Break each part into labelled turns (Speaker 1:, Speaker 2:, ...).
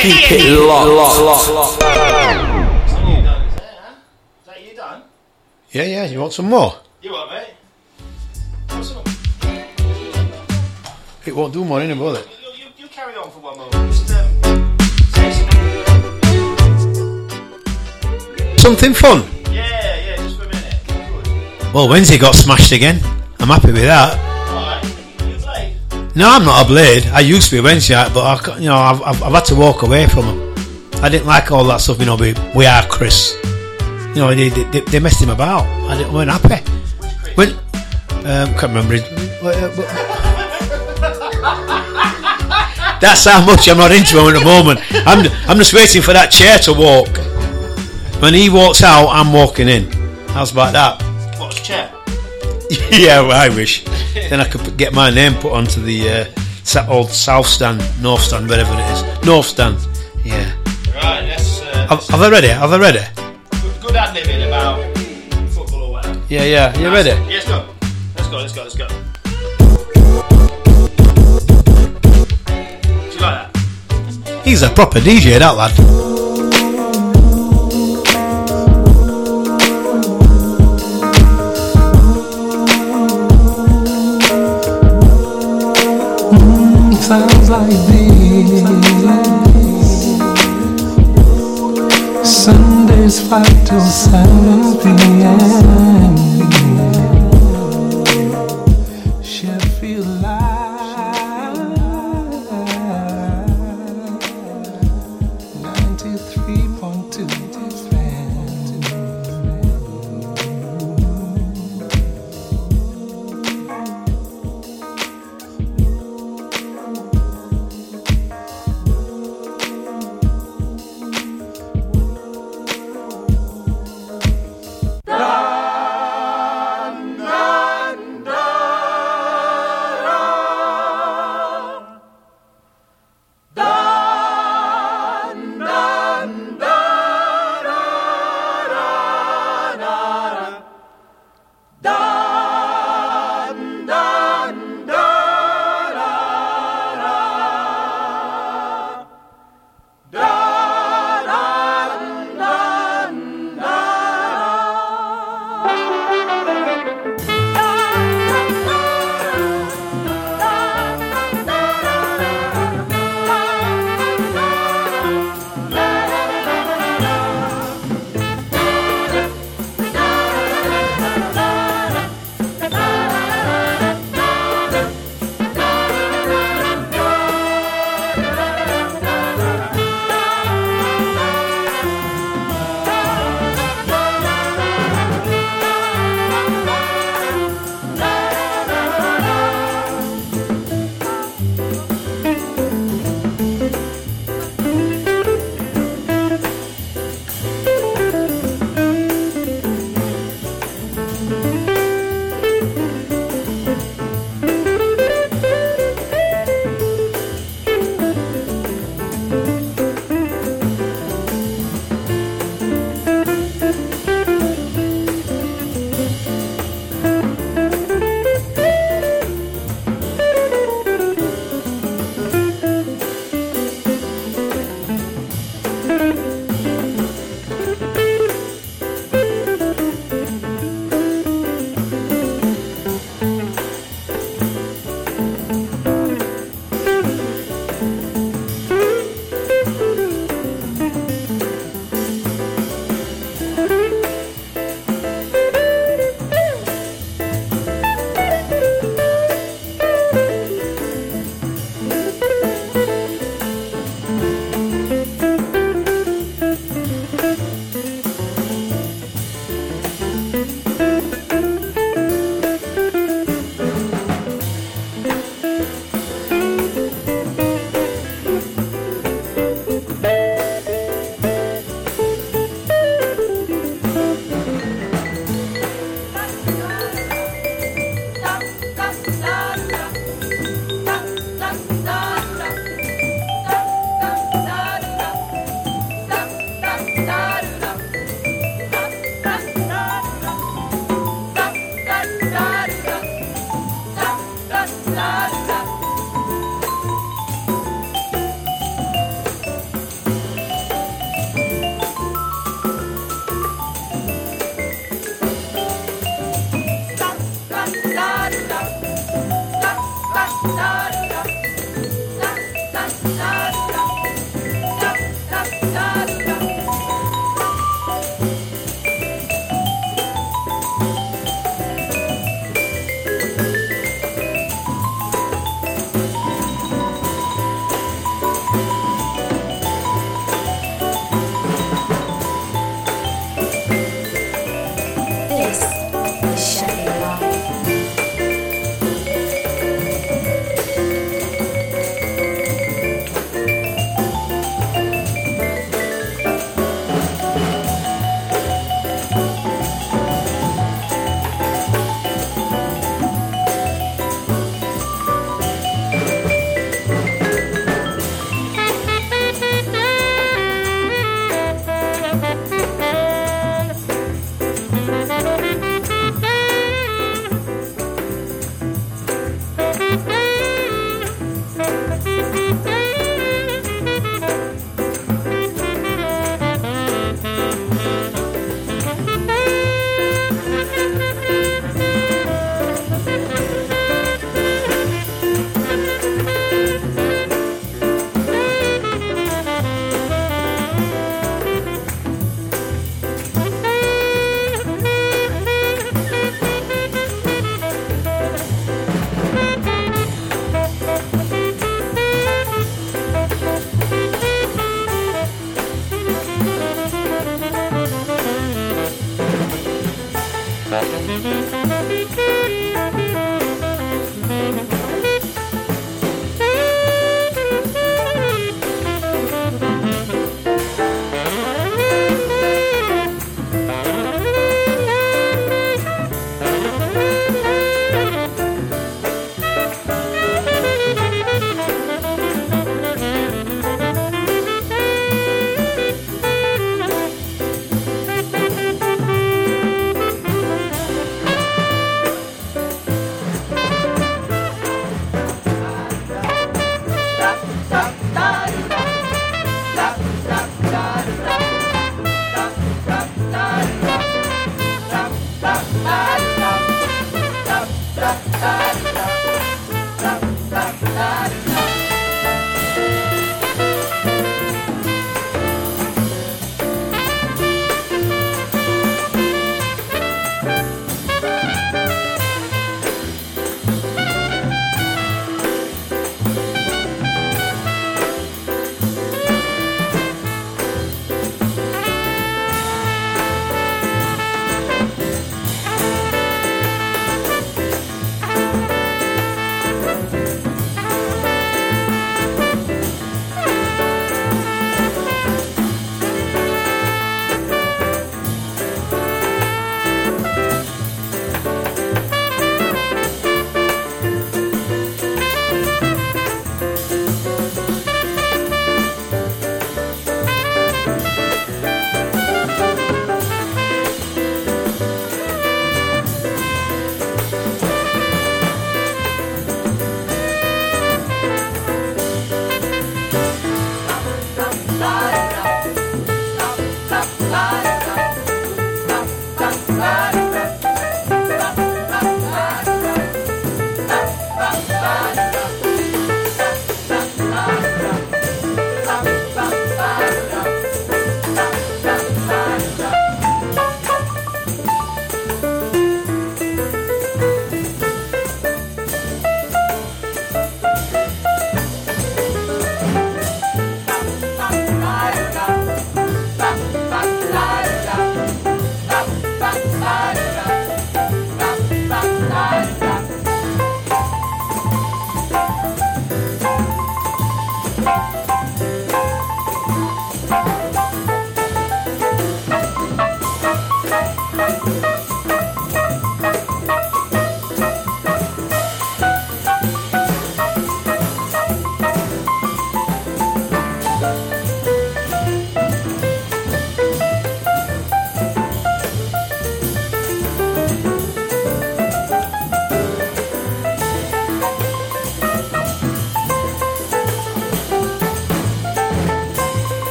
Speaker 1: Keep it locked.
Speaker 2: Is that you done?
Speaker 3: Yeah, you want some more?
Speaker 2: You what, mate? What's up?
Speaker 3: It won't do more, innit, will it?
Speaker 2: You carry on for one moment. Just, say something.
Speaker 3: Something fun?
Speaker 2: Yeah, just for a minute. Good.
Speaker 3: Well, Wednesday got smashed again. I'm happy with that.
Speaker 2: Alright, you played?
Speaker 3: No, I'm not a blade. I used to be a Wednesday, but I've had to walk away from them. I didn't like all that stuff, we are Chris. They messed him about. I weren't happy. When can't remember it. That's how much I'm not into him at the moment. I'm just waiting for that chair to walk. When he walks out, I'm walking in. How's about that?
Speaker 2: What's chair?
Speaker 3: Yeah, well, I wish. Then I could get my name put onto the old South Stand, North Stand, whatever it is. North Stand. Yeah.
Speaker 2: Right, let's...
Speaker 3: Are they ready?
Speaker 2: Good ad-libbing about football or whatever.
Speaker 3: Yeah. You ready?
Speaker 2: Yeah, let's go. Do you like that?
Speaker 3: He's a proper DJ, that lad.
Speaker 4: Sounds like this. Sundays 5 till 7 p.m. Sheffield Live 93.2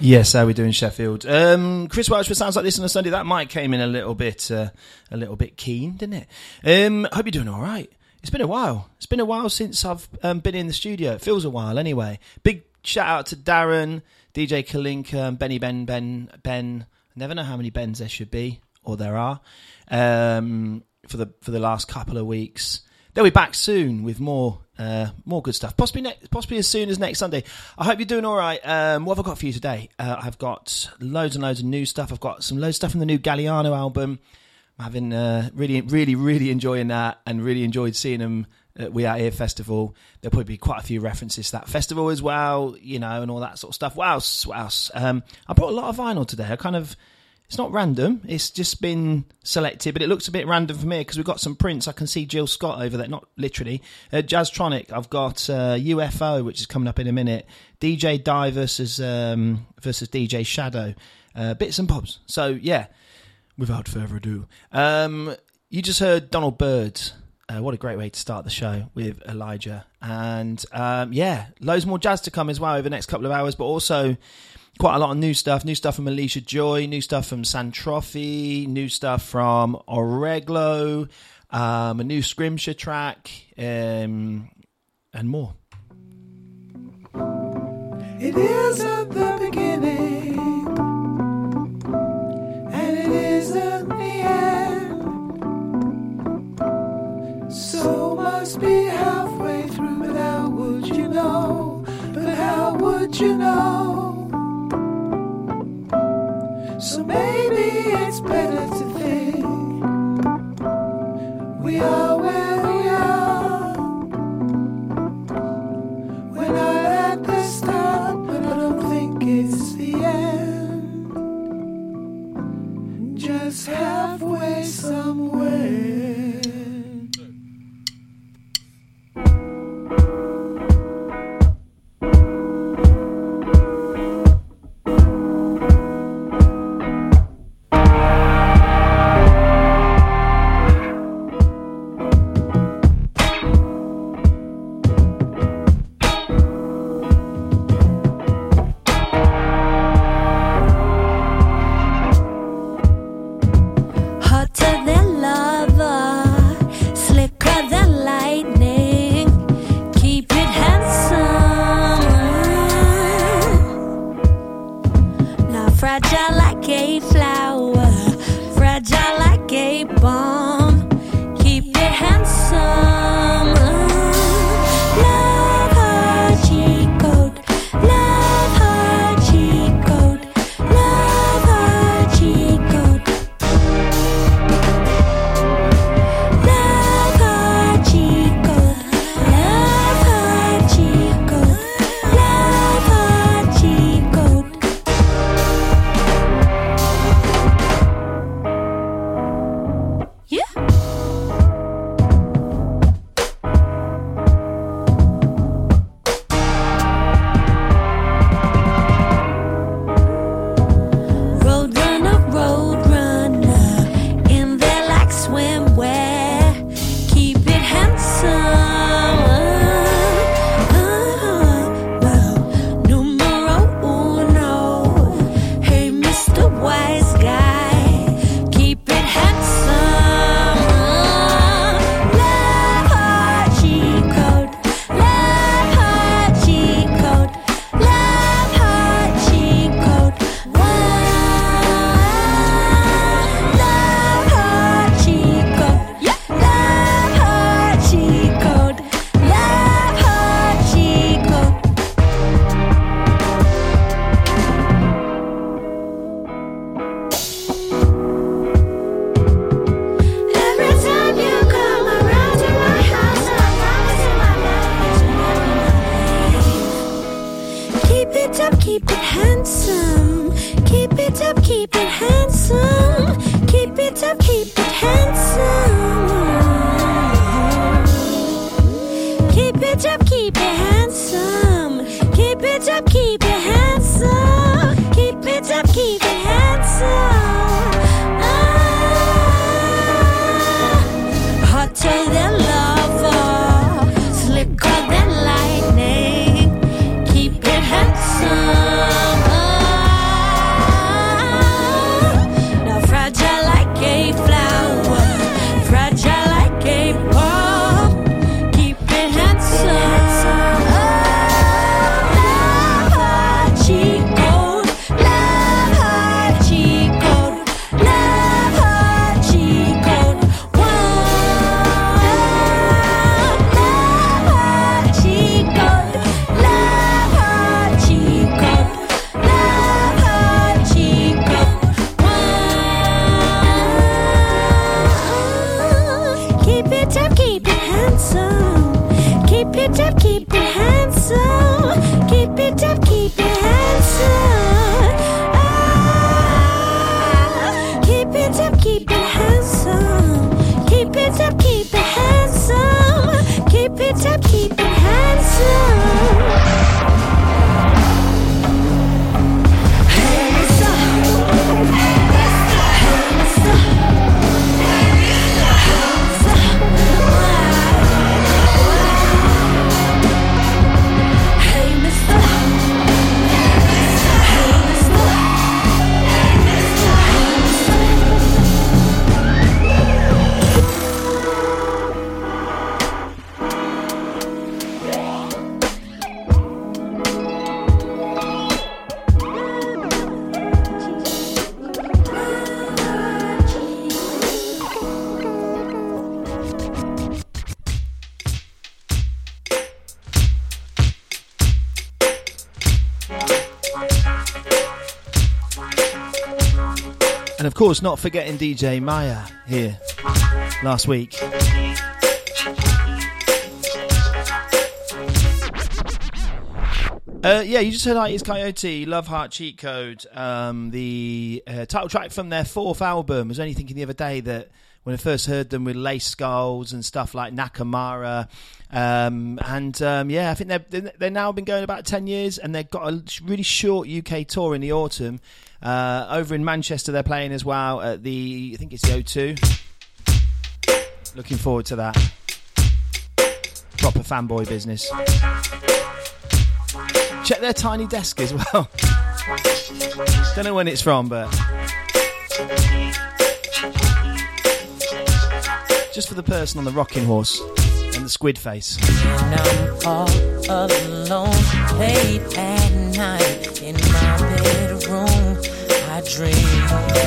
Speaker 5: Yes, how are we doing, Sheffield? Chris Welch, for Sounds Like This on a Sunday. That mic came in a little bit keen, didn't it? Hope you're doing all right. It's been a while. It's been a while since I've been in the studio. It feels a while anyway. Big shout out to Darren, DJ Kalinka, Benny Ben. I never know how many Bens there should be, or there are, for the last couple of weeks. They'll be back soon with more good stuff. Possibly as soon as next Sunday. I hope you're doing all right. What have I got for you today? I've got loads and loads of new stuff. I've got loads of stuff from the new Galliano album. I'm having really enjoying that, and really enjoyed seeing them at We Out Here Festival. There'll probably be quite a few references to that festival as well, and all that sort of stuff. What else? I brought a lot of vinyl today. It's not random. It's just been selected, but it looks a bit random for me because we've got some prints. I can see Jill Scott over there, not literally. Jazztronic, I've got UFO, which is coming up in a minute. DJ Die versus DJ Shadow. Bits and bobs. So, yeah, without further ado. You just heard Donald Byrd. What a great way to start the show with Elijah. And, loads more jazz to come as well over the next couple of hours, but also quite a lot of new stuff from Alicia Joy, new stuff from Santrofi, new stuff from Oreglo, a new Scrimshaw track, and more.
Speaker 4: It is at the beginning, and it is at the end. So must be halfway through, but how would you know? But how would you know? So maybe it's better to think we are where we are. We're not at the start, but I don't think it's the end. Just halfway somewhere.
Speaker 6: Keep it handsome. it up, keep it handsome. Keep it up, keep it handsome. Ah, keep it up, keep it handsome. Keep it up, keep it handsome. Keep it up, keep it handsome.
Speaker 5: And of course, not forgetting DJ Maya here last week. Yeah, you just heard Itis Coyote, Love Heart Cheat Code, the title track from their fourth album. I was only thinking the other day that when I first heard them with Lace Skulls and stuff like Nakamura, yeah, I think they've now been going about 10 years, and they've got a really short UK tour in the autumn. Over in Manchester they're playing as well at I think it's the O2. Looking forward to that. Proper fanboy business. Check their tiny desk as well. Don't know when it's from, but just for the person on the rocking horse and the squid face.
Speaker 7: And I'm all alone, late at night in my bedroom. I dream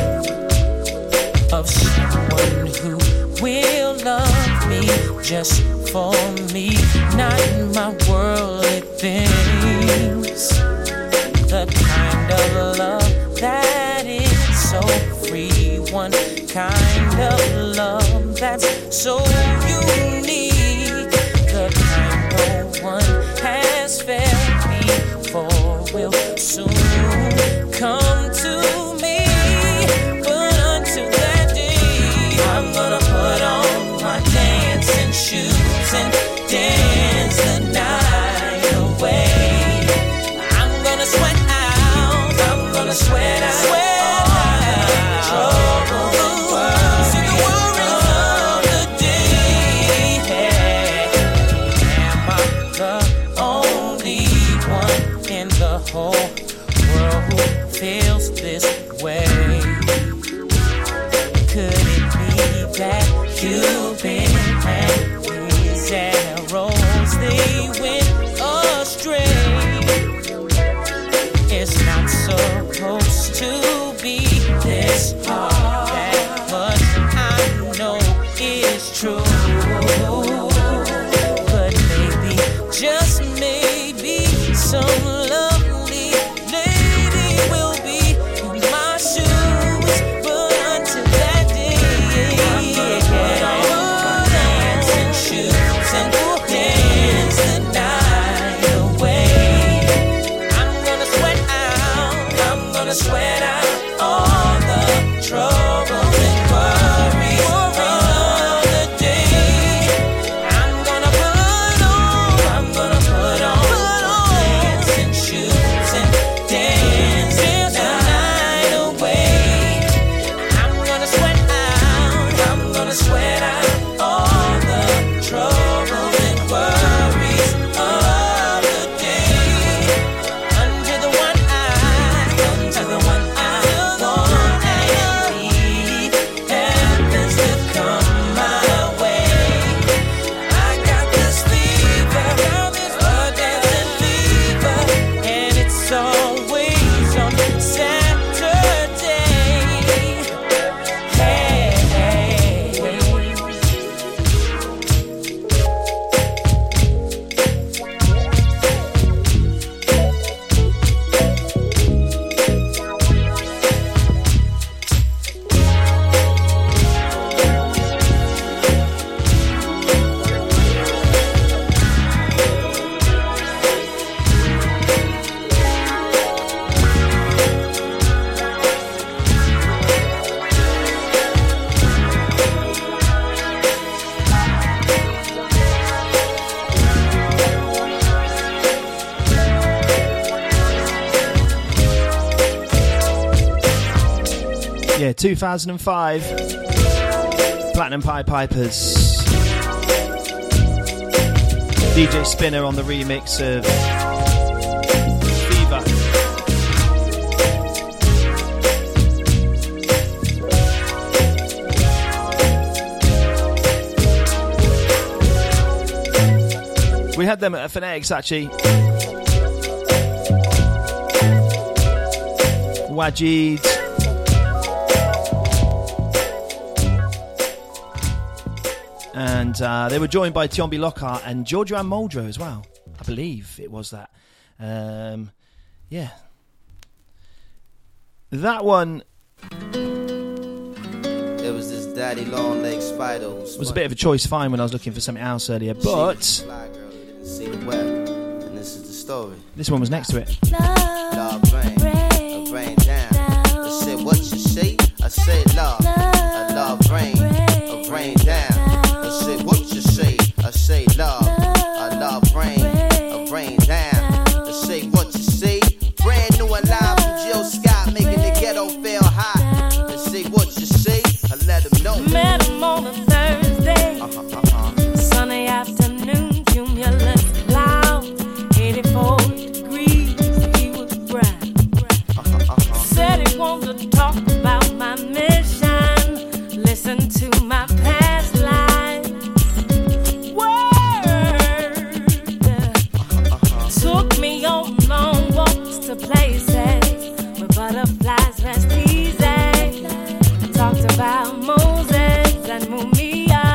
Speaker 7: of someone who will love me just for me, not in my worldly things. The kind of love that is so free, one kind of love that's so unique. The kind no one has felt before will soon come to me. But until that day, I'm gonna put on my dancing shoes and dance the night away. I'm gonna sweat out, I'm gonna sweat out, trouble the world, see the worries of the day. Am I the only one in the whole world who feels this way? Could it be that Cupid and his arrows, they went astray? It's not supposed to be this hard, that much I know is true. But maybe, just maybe, some lovely lady will be in my shoes. But until that day, put on dancing shoes and dance the night away. I'm gonna sweat out all the troubles and worries of the day. I'm gonna put on dancing shoes and dance the night away. I'm gonna sweat out all the troubles and worries.
Speaker 5: year, 2005. Platinum Pied Pipers. DJ Spinner on the remix of Fever. We had them at Phonetics actually. Wajid. And they were joined by Tiombi Lockhart and Giorgio and Muldrow as well. I believe it was that. Yeah. That one
Speaker 8: There was this daddy long leg spider who
Speaker 5: was a bit of a choice find when I was looking for something else earlier, but
Speaker 8: fly girl who didn't see the web. And this is the story.
Speaker 5: this one was next to it.
Speaker 8: Love rain, rain down. I said what you say? I said love. I love rain down. I said what you say? I say love. I love rain down. I say what you say? Brand new and live from Jill Scott, making the ghetto feel hot. I say what you say? I let him know.
Speaker 6: Met him on a Thursday, sunny afternoon, cumulus cloud, 84 degrees, he was bright. Said he wanted to talk about my mission, listen to my past lives. Word, took me on long walks to places where butterflies rest easy. Talked about Moses and Mumia,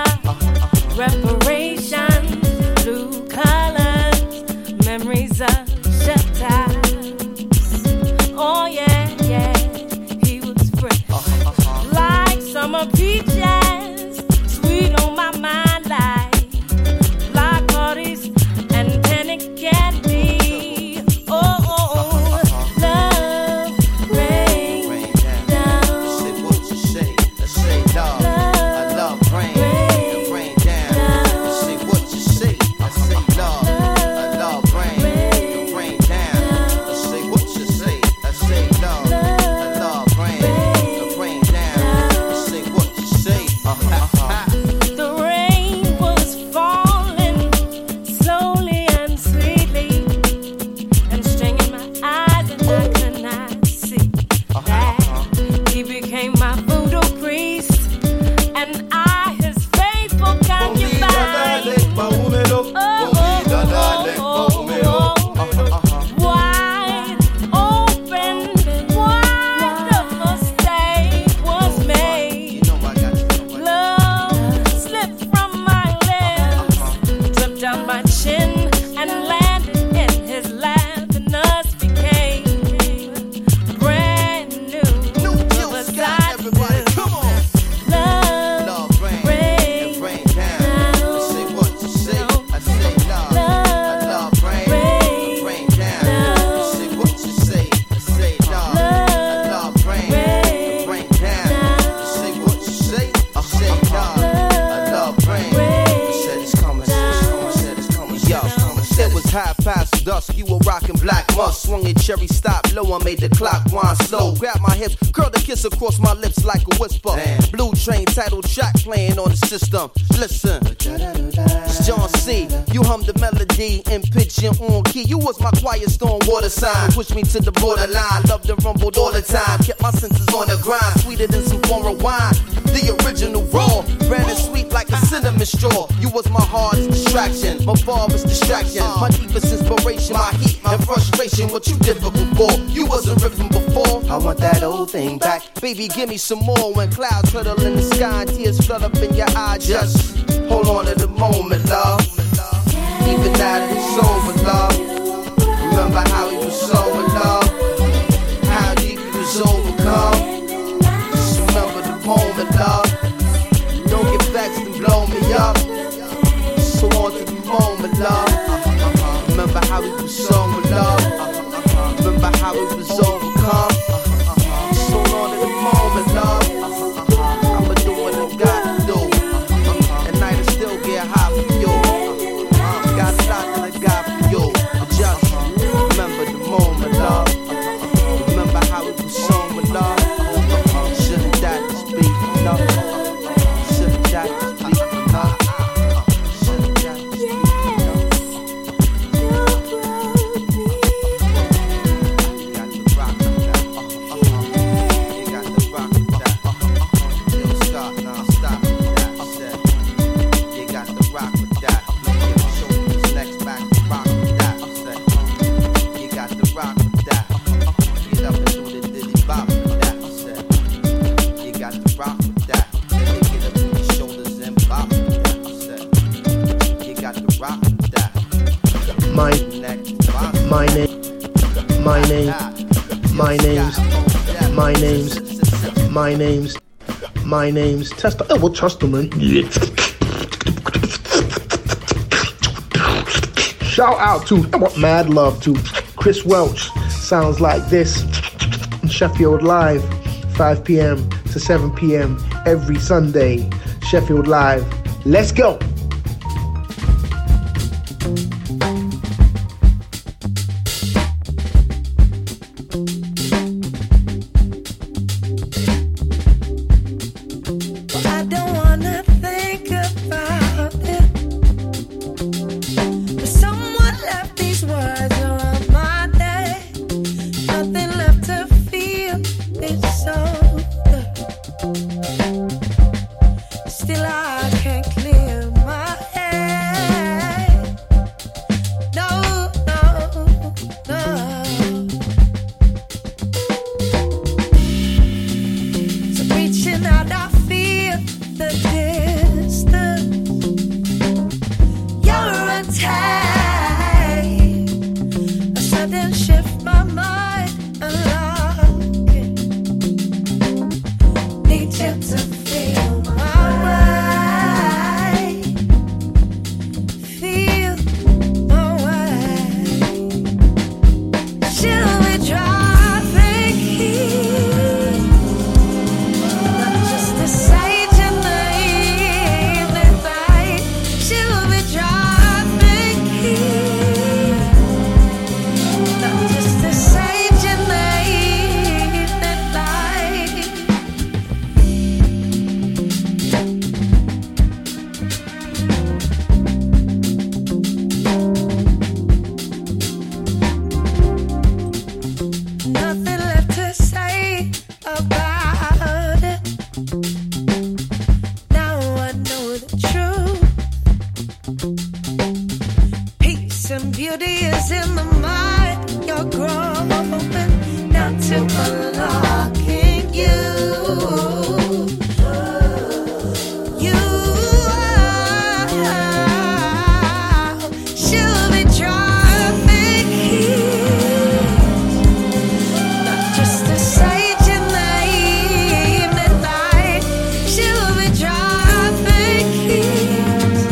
Speaker 6: reparations, blue colors, memories of shut times. Oh yeah, yeah, he was fresh, like summer peaches, sweet on my mind, like parties and penny candy. Oh, love, rain down.
Speaker 8: I said what you say? I say love. I love rain down. I say what you say? I say love. I love rain down. I say what you say? I say love. I love rain down. I say what you say?
Speaker 6: The rain was falling slowly and sweetly, and stringing my eyes, and I could not see that he became my voodoo priest, and I his faithful concubine. Wide open, wonderful mistake was made.
Speaker 8: You know I got you.
Speaker 6: Love slipped from my lips, slipped down my chin, and landed in his lap, and us became brand new.
Speaker 8: New Jill Scott, everybody, come on.
Speaker 6: Love,
Speaker 8: Love rain down. I say what you say? I say love. I love rain down. I say what you say? I say love. I love rain down. I say what you say? I say love. I love rain. Said it's coming. Said it's coming. Yo, it was half past dusk. You were rocking black musk. Swung your cherry stop low. I made the clock wind slow. Grab my hips, curled a kiss across my lips like a whisper. Blue Train title track playing on the system. Listen, it's John C. You hummed the melody in pitch and on key. You was my quiet storm water sign. Pushed me to the borderline. Loved and rumbled all the time. Kept my senses on the grind. Sweeter than some foreign wine. The original raw. Brand and sweet like a cinnamon straw. You was my hardest distraction. My farthest distraction. My deepest inspiration. My heat and frustration. What you difficult for? You wasn't ripping before. I want that old thing back. Baby, give me some more. When clouds huddle in the sky and tears flood up in your eye. Just hold on to the moment, love. Even now that it's over, love. Remember how we was so in love. How deep you was overcome. Just remember the moment, love. Don't get vexed and blow me up. So on to the moment, love. Remember how we was so in love. Remember how we was overcome. So on to the moment, love. I'ma do what I gotta do. And night will still get hot for you. Got a lot that I got for you. Just remember the moment, love. Remember how it was so in love. Shouldn't die. My name's Testa. Oh, well, Testament. Yeah. Shout out to mad love to Chris Welch. Sounds like this. Sheffield Live, 5 p.m. to 7 p.m. every Sunday. Sheffield Live. Let's go.
Speaker 4: I don't wanna think about it, but someone left these words around my day. Nothing left to feel, it's so good. Still I can't clear my head. No, no, no. So reaching out, I feel the distance. You're untied. A sudden shift, my mind unlocking. Need you to feel my way. Feel my way. Shall we driving here? Not just a sage in the evening light. She'll be driving here. Not just a sage in the evening light. Nothing left to say about it. Now I know the truth. Peace and beauty is in the mind. You're growing down to unlocking you. She'll be driving here. Not just a sage in the evening light. She'll be driving keys.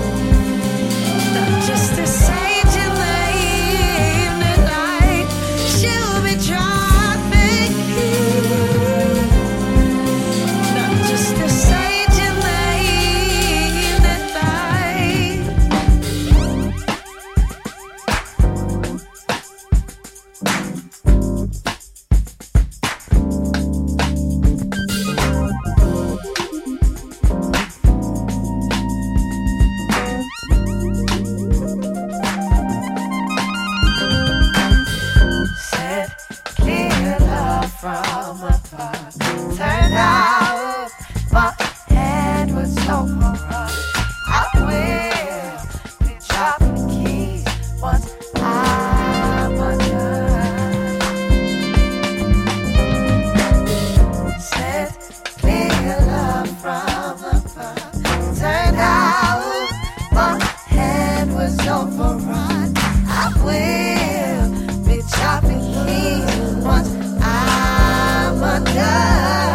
Speaker 4: Not just a sage in the evening light. She'll be driving keys. Not just a sage in the evening light. Said clear love from afar. Turned out my head was so far. I will be dropping keys once I'm undone. Said clear love from afar. Turned out my head was overrun. I will be chopping keys once I'm undone.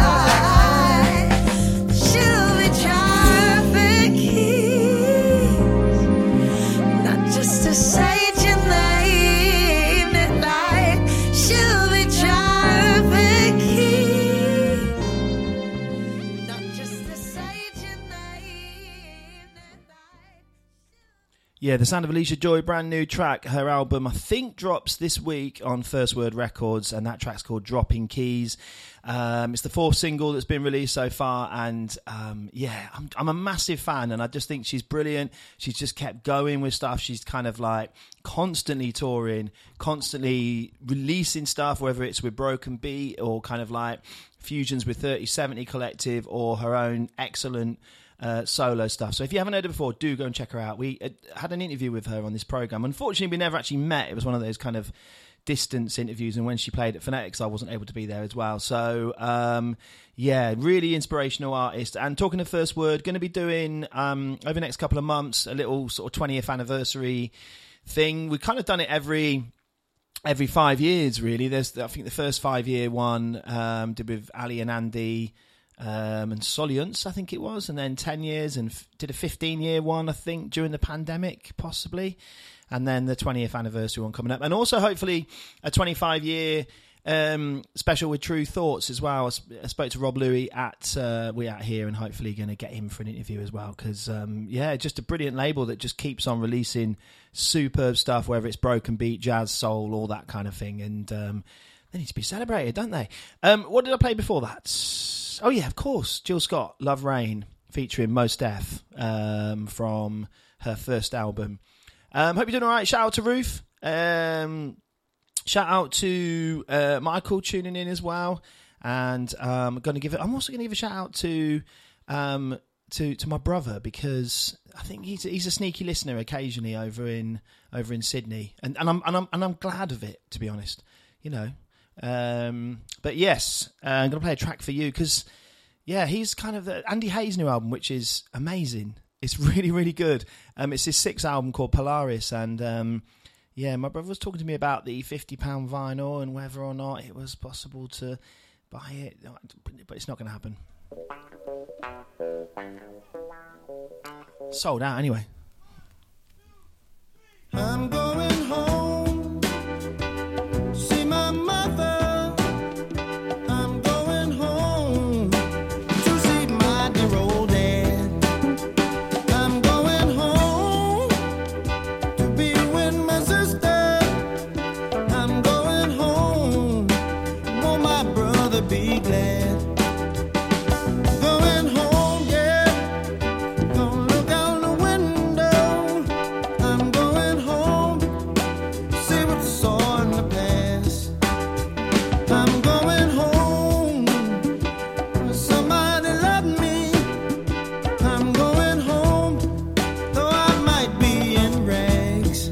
Speaker 4: She'll be driving keys. Not just a sage in the evening light. She'll be driving keys. Not just a sage in the evening light.
Speaker 5: Yeah, the sound of Alicia Joy, brand new track. Her album, I think, drops this week on First Word Records, and that track's called Dropping Keys. It's the fourth single that's been released so far, and yeah, I'm a massive fan, and I just think she's brilliant. She's just kept going with stuff. She's kind of like constantly touring, constantly releasing stuff, whether it's with Broken Beat or kind of like fusions with 3070 Collective or her own excellent solo stuff. So if you haven't heard it before, do go and check her out. We had an interview with her on this program. Unfortunately, we never actually met. It was one of those kind of distance interviews, and when she played at Phonetics, I wasn't able to be there as well. So yeah, really inspirational artist. And talking of First Word, going to be doing over the next couple of months a little sort of 20th anniversary thing. We've kind of done it every 5 years, really. I think the first 5-year one did with Ali and Andy and Soliance, I think it was, and then 10 years, and did a 15-year one, I think, during the pandemic, possibly, and then the 20th anniversary one coming up, and also hopefully a 25-year special with True Thoughts as well. I spoke to Rob Louis at We Out Here, and hopefully going to get him for an interview as well, because just a brilliant label that just keeps on releasing superb stuff, whether it's broken beat, jazz, soul, all that kind of thing, and they need to be celebrated, don't they? What did I play before that? Oh yeah, of course, Jill Scott, Love Rain, featuring Mos Def from her first album. Hope you're doing all right. Shout out to Ruth. Shout out to Michael tuning in as well, and I'm also going to give a shout out to my brother, because I think he's a sneaky listener occasionally over in Sydney, and I'm glad of it, to be honest. You know, but yes, I'm going to play a track for you because he's kind of the Andy Hayes' new album, which is amazing. It's really, really good. It's his 6th album called Polaris, and my brother was talking to me about the £50 vinyl and whether or not it was possible to buy it, but it's not going to happen. Sold out anyway.
Speaker 4: I'm going home, see my mother. I'm going home to see my dear old dad. I'm going home to be with my sister. I'm going home, won't my brother be glad? Going home, yeah, gonna look out the window. I'm going home, see what I saw in the past. I'm going home, somebody loved me. I'm going home, though I might be in rags.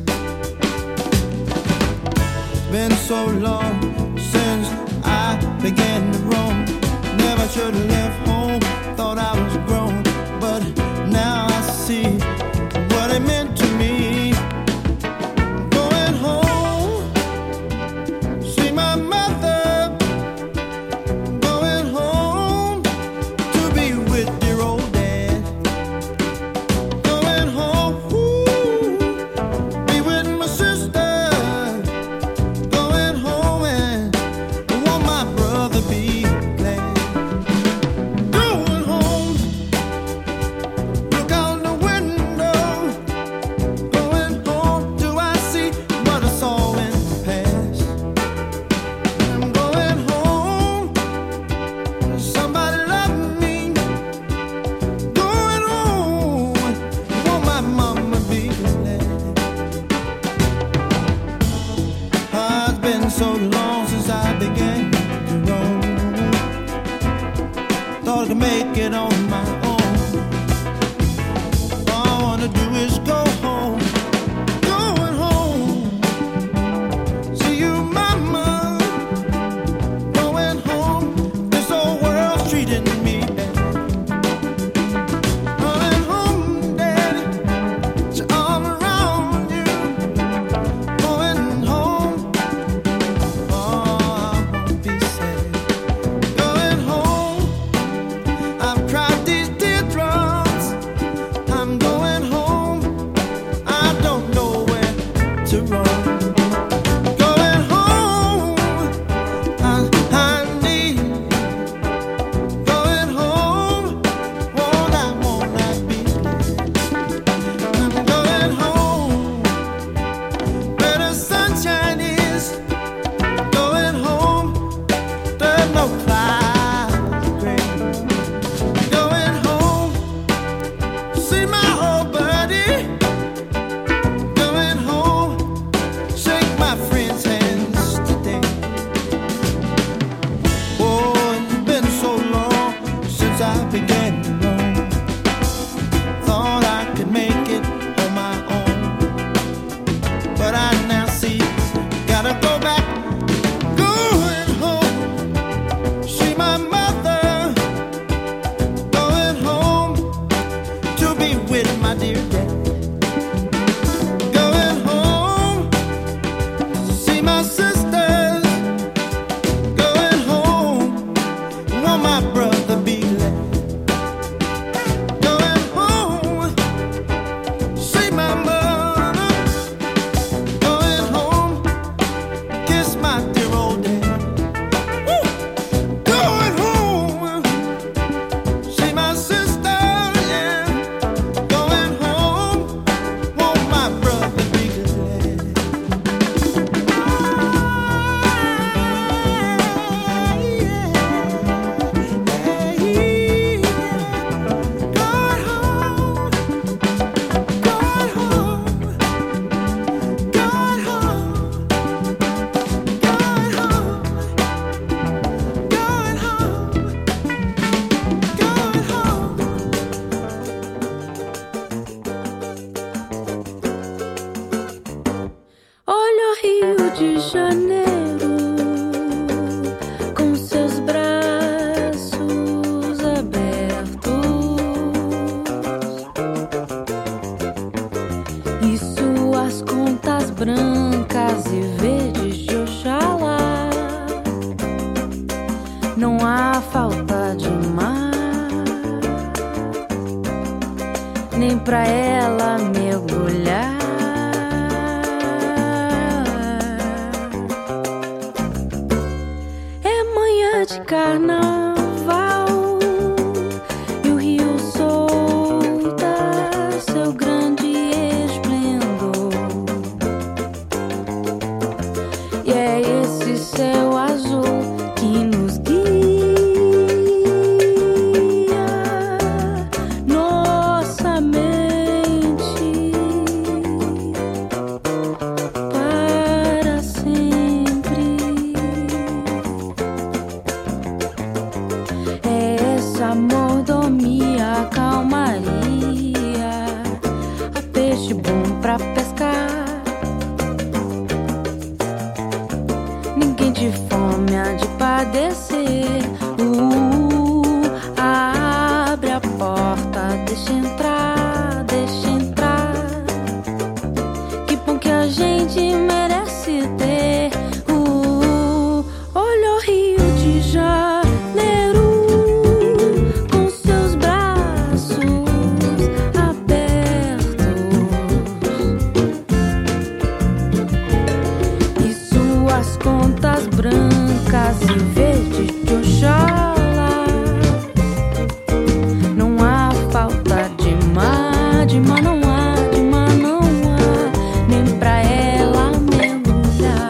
Speaker 4: Been so long since I began to roam. Never should have left home, thought I was grown, but now I see what it meant to me. Going home, see my mother. Going home to be with dear old dad. Going home, be with my sister. Going home, and won't my brother be glad? Going home, look out the window. Going home, do I see what I saw in the past? I'm going home, somebody loved me. Going home, won't my mama be glad? It's been so long since I began to roam. Thought I could make it on my own. All I wanna do is go home. Going home, see you, mama. Going home, this whole world's treating me bad. Going home, daddy, it's your arm around you. Going home, oh, I won't be sad. Going home, I've cried
Speaker 9: as contas brancas e verdes de Oxalá. Não há falta de mar, nem pra ela mergulhar. É manhã de carnaval e o rio solta seu grande esplendor. E é esse céu azul que nos guia. Nossa mente para sempre. É essa mordomia, calmaria, a peixe bom pra pescar. Ninguém de fome há de padecer. Abre a porta, deixa entrar, deixa entrar. Que bom que a gente merece ter. Olha o Rio de Janeiro com seus braços abertos e suas contas brancas e verdes de Oxalá. Não há falta de mar não há, de mar não há, nem pra ela mergulhar.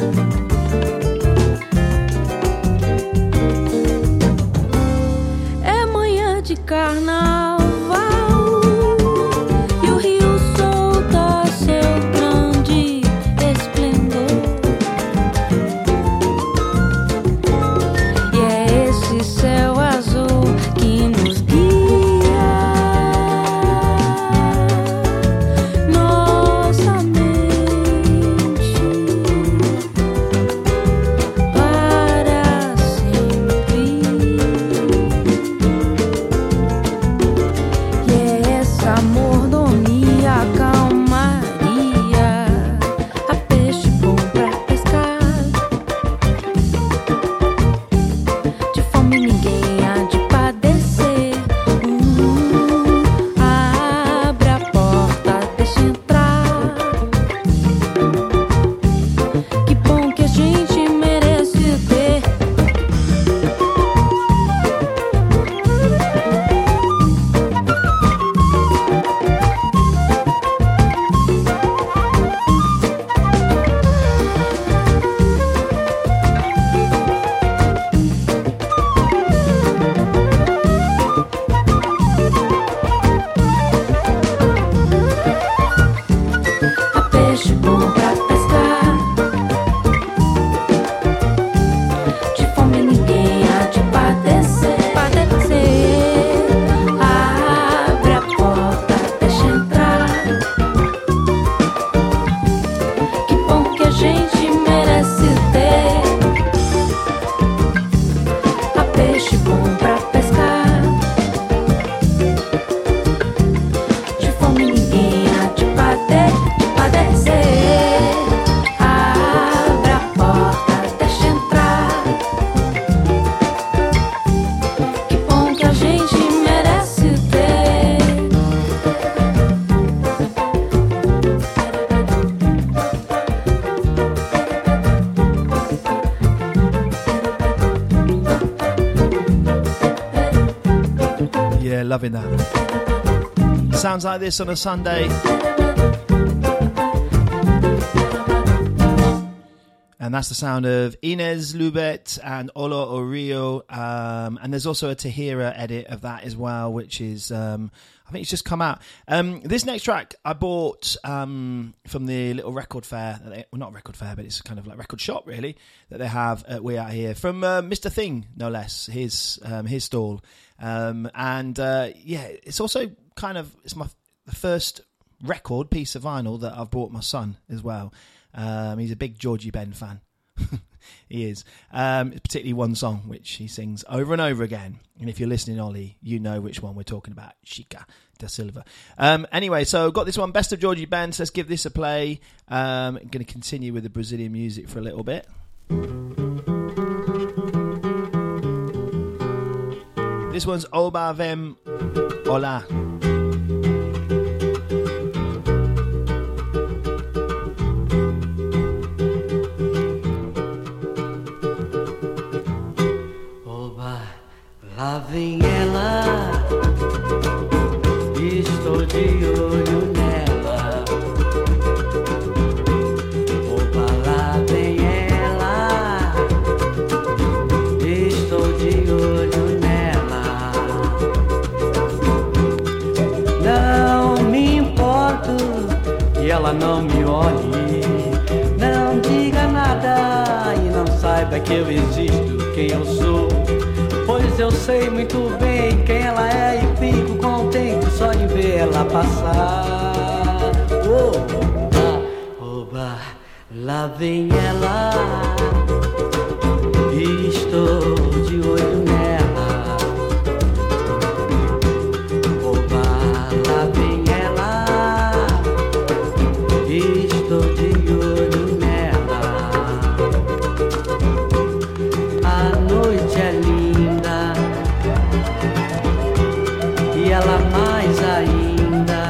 Speaker 9: É manhã de carnaval e o rio solta seu grande esplendor. E é esse céu azul que nos guia. Nossa mente para sempre. E é essa mordomia, calmaria, a peixe bom pra pescar. De fome ninguém há de padecer. Abre a porta, deixa entrar. Que bom que a gente merece ter. A peixe bom pra pescar. De fome ninguém há de padecer. Abre a porta, deixa entrar. Que bom que a gente merece ter. A peixe bom pra pescar. De fome ninguém há de padecer. Abre a porta, deixa entrar. Que bom que a gente merece ter.
Speaker 5: Yeah, loving that. Sounds like this on a Sunday. And that's the sound of Inez Lubet and Olo Orio. And there's also a Tahira edit of that as well, which is, I think it's just come out. This next track I bought from the little record fair. Well, not record fair, but it's kind of like record shop, really, that they have at We Out Here. From Mr. Thing, no less, his stall. Yeah, it's also kind of, it's the first record piece of vinyl that I've bought my son as well. He's a big Georgie Ben fan. He is. Particularly one song which he sings over and over again. And if you're listening, Ollie, you know which one we're talking about. Chica da Silva. Anyway, so got this one, Best of Georgie Ben. So let's give this a play. I'm going to continue with the Brazilian music for a little bit. This one's Oba Vem Olá.
Speaker 10: Lá vem ela, estou de olho nela. Oba, lá vem ela, estou de olho nela. Não me importo que ela não me olhe, não diga nada e não saiba que eu existo, quem eu sou. Pois eu sei muito bem quem ela é e fico contente só de ver ela passar. Oba, oba, lá vem ela, estou de olho nela. Oba, lá vem ela, estou de olho nela. A noite é linda e ela mais ainda,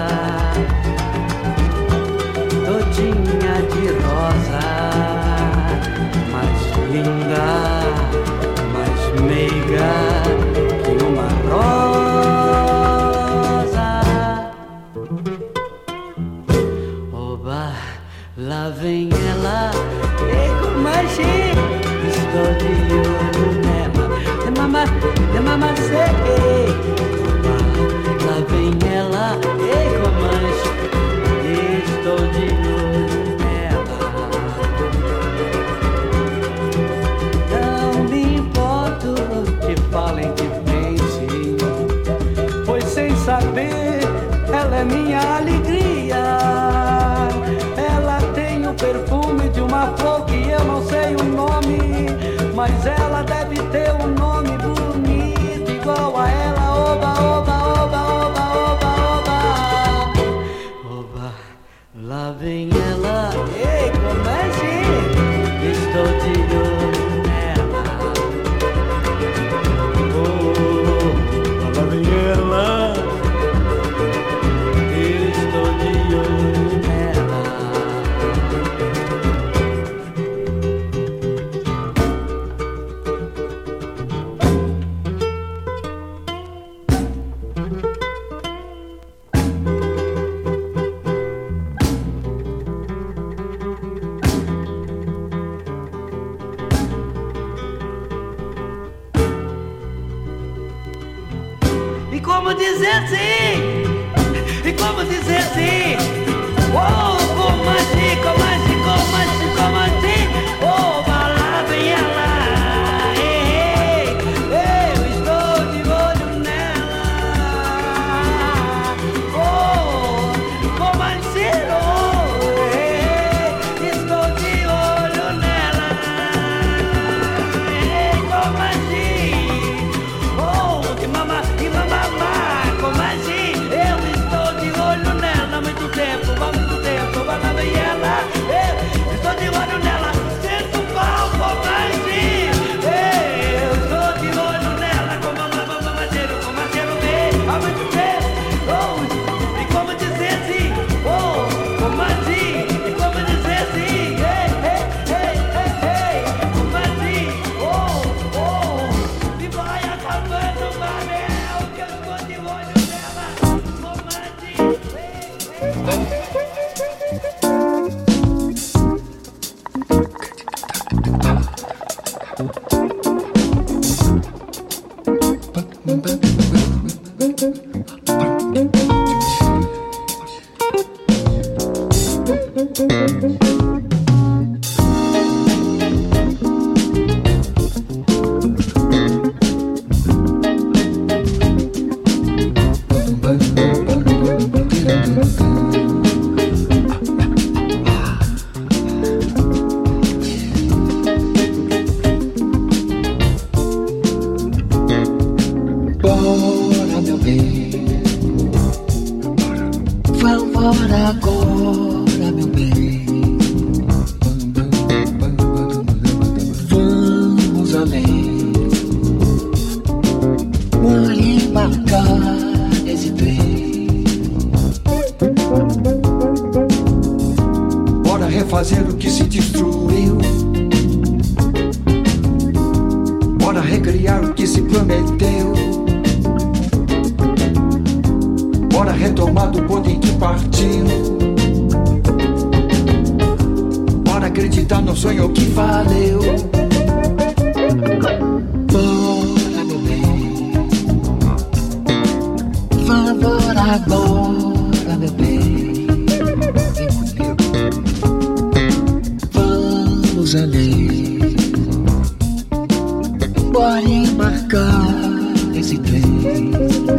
Speaker 10: todinha de rosa, mais linda, mais meiga que uma rosa. Oba, lá vem ela, e com magia estou de olho nela. De mama sei. Lá vem ela, e como estou de olho nela. Não me importo que falem, que pensem, pois sem saber ela é minha alegria. Ela tem o perfume de uma flor que eu não sei o nome, mas ela deve ter um nome bonito igual a ela. Oba, oba, oba, oba, oba, oba. Oba, lá vem ela, ei, como é que estou de olho nela. Oh, lá vem ela, estou de olho nela. E como dizer sim? E como dizer sim? Oh, como assim, como assim, como assim, como assim? Oh, lá vem ela, ei, ei, eu estou de olho nela. Oh, como assim, oh, ei, estou de olho nela. Ei, como assim? Oh, que mamá, como assim? Eu estou de olho nela há muito tempo, lá vem ela, eu estou de olho nela, sinto pau, como assim? Eu estou de olho nela, como maceiro vê, há muito tempo, oh, e como dizer assim, oh, como assim? E como dizer assim, ei, como assim? Oh, e vai acabando o barel, que eu estou de olho nela, como assim?
Speaker 11: refazer o que se destruiu. Bora recriar o que se prometeu. Bora retomar do ponto em que partiu. Bora acreditar no sonho que valeu. Bora, meu bem. Vamos agora, meu bem. Vem comigo. Vamos além. Bora embarcar nesse trem.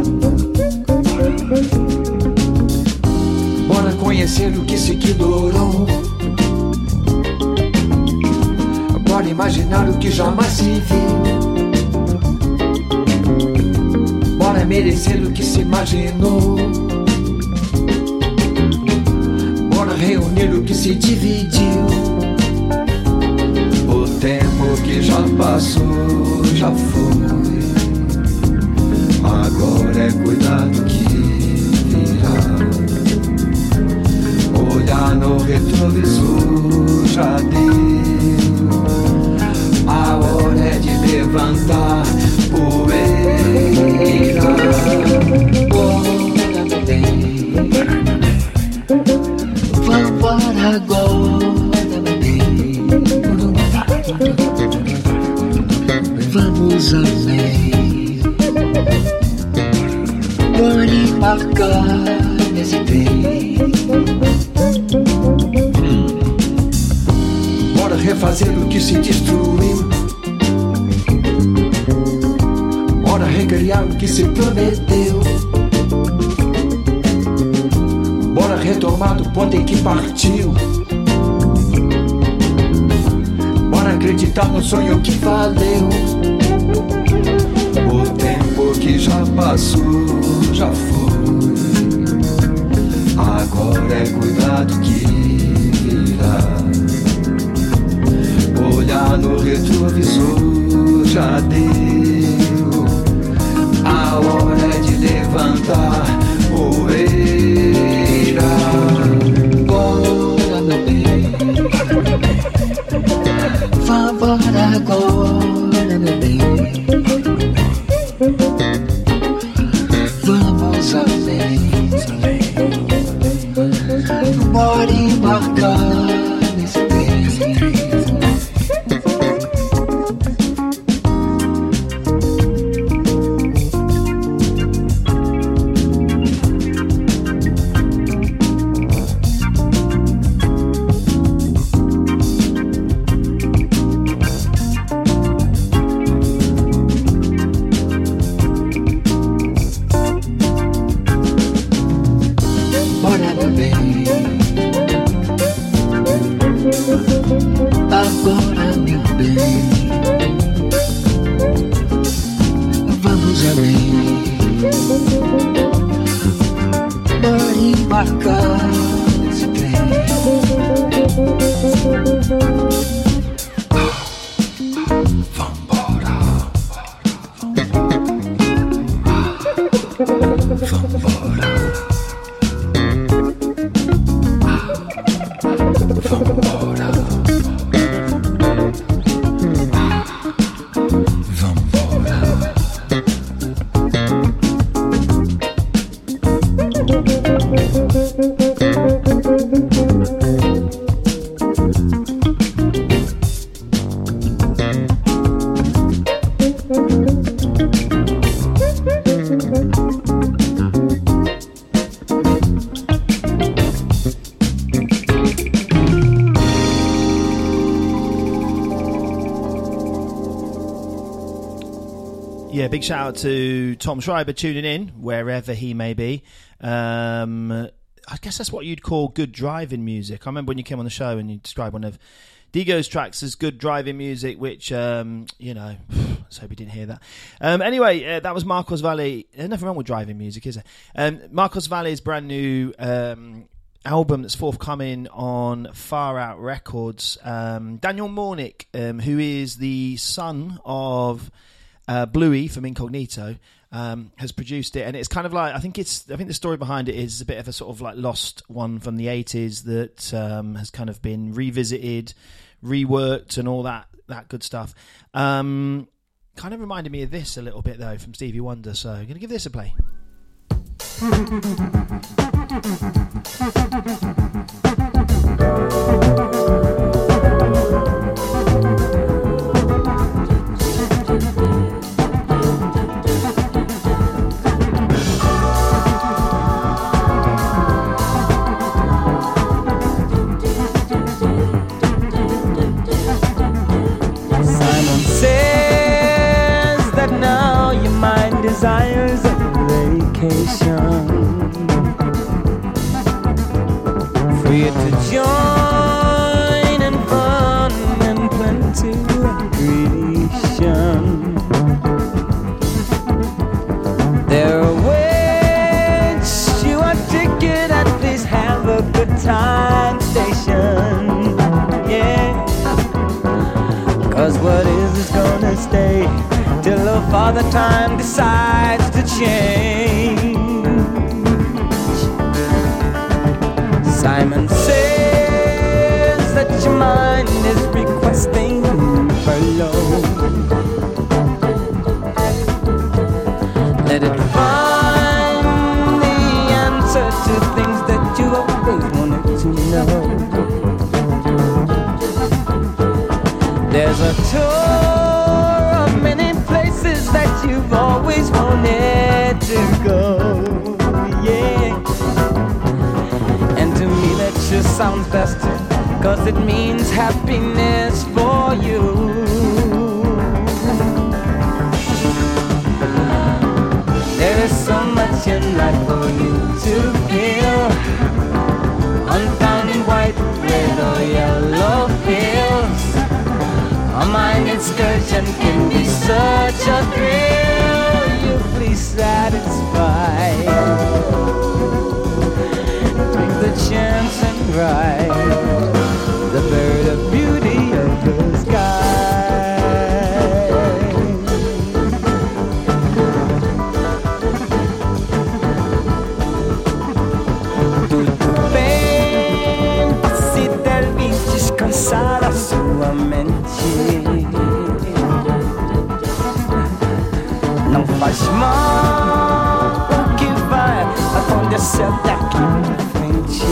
Speaker 11: Bora conhecer o que se ignorou. Bora imaginar o que jamais se viu. Bora merecer o que se imaginou. Bora reunir o que se dividiu. O tempo que já passou, já foi. Agora é cuidar do que virá. Olhar no retrovisor já deu. A hora é de levantar poeira. Bora, meu bem. Vamos agora, meu bem. Vamos além. Bora embarcar nesse trem. Bora refazer o que se destruiu. Bora recriar o que se prometeu. Bora retomar do ponto em que partiu. Bora acreditar no sonho que valeu. O tempo que já passou, já foi. Agora é cuidar do que virá. Olhar no retrovisor já deu. A hora é de levantar poeira. Bora, meu bem. Vamos agora, meu bem. Vamos além. Bora embarcar nesse trem. Bora, meu bem. Agora, meu bem. Vamos além. Bora embarcar nesse trem. Vambora. Vambora.
Speaker 5: Yeah, big shout out to Tom Schreiber tuning in, wherever he may be. I guess that's what you'd call good driving music. I remember when you came on the show and you described one of Digo's tracks as good driving music, which, let's hope you didn't hear that. Anyway, that was Marcos Valle. There's nothing wrong with driving music, is there? Marcos Valle's brand new album that's forthcoming on Far Out Records. Daniel Mornick, who is the son of Bluey from Incognito, has produced it, and it's kind of like I think the story behind it is a bit of a sort of like lost one from the 80s that has kind of been revisited, reworked, and all that good stuff. Kind of reminded me of this a little bit though from Stevie Wonder, so I'm going to give this a play.
Speaker 7: Desires a vacation, free to join in fun and plenty recreation. There awaits you a ticket at this have a good time station, yeah. 'Cause what is gonna stay till a father time decides to change. Simon says that your mind is requesting below. Let it find the answer to things that you always wanted to know. There's a tour of many places that you've always wanted to go, yeah. And to me that just sounds best, 'cause it means happiness for you. There is so much in life for you to feel, unfound in white, red or yellow hills. A mind excursion can be such a thrill. You please satisfy. Take the chance and ride the bird of beauty of the sky. Tutto bem se devi descansar a sua mente. Não faz mal o que vai acontecer daqui pra frente.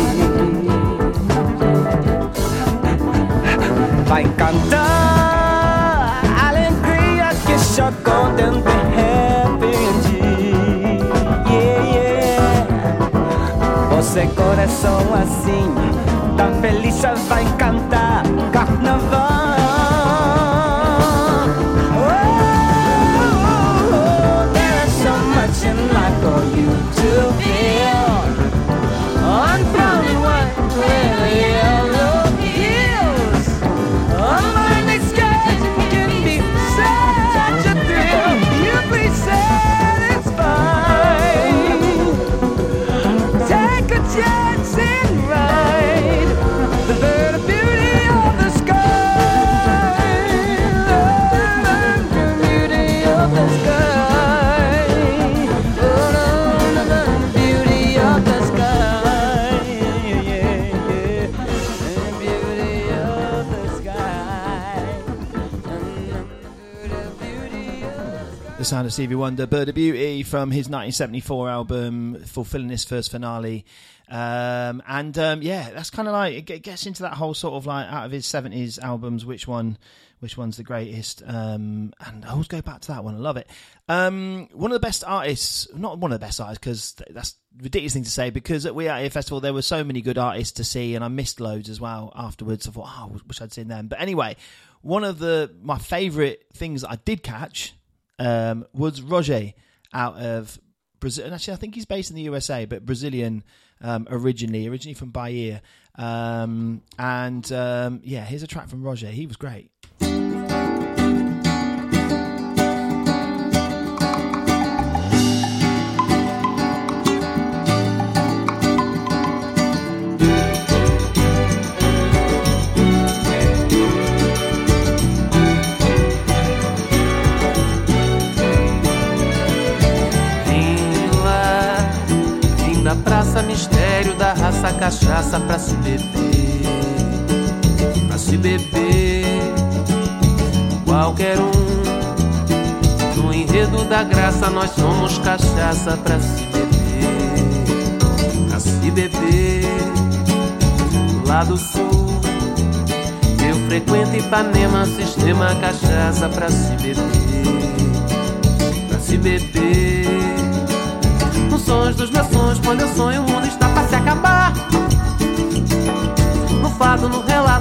Speaker 7: Vai cantar a alegria que chegou dentro de repente. Yeah, yeah. Você coração assim, tão feliz, vai cantar carnaval. For you to feel unfound in white, red, yellow hills. A mind excursion can be such a thrill. You please satisfy. Take a chance and ride the bird of beauty of the sky. The beauty of the sky.
Speaker 5: The sound of Stevie Wonder, Bird of Beauty, from his 1974 album, fulfilling this first finale. Yeah, that's kind of like, it gets into that whole sort of like, out of his 70s albums, which one's the greatest, and I always go back to that one. I love it. One of the best artists, not one of the best artists, because that's a ridiculous thing to say, because at We Out Here Festival there were so many good artists to see, and I missed loads as well afterwards. I thought, I wish I'd seen them. But anyway, one of my favourite things that I did catch was Roger out of Brazil. And actually, I think he's based in the USA, but Brazilian originally from Bahia. Here's a track from Roger. He was great.
Speaker 12: cachaça pra se beber, pra se beber. Qualquer um. No enredo da graça nós somos cachaça pra se beber, pra se beber. Lá do sul eu frequento Ipanema, sistema cachaça pra se beber, pra se beber. Nos sonhos dos meus sonhos, quando eu sonho o mundo está pra se acabar. No fado, no relato